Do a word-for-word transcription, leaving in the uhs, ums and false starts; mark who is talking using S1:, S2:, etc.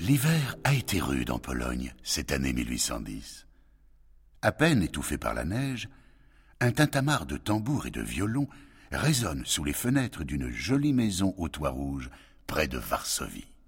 S1: L'hiver a été rude en Pologne cette année mille huit cent dix. À peine étouffé par la neige, un tintamarre de tambours et de violons résonne sous les fenêtres d'une jolie maison au toit rouge près de Varsovie.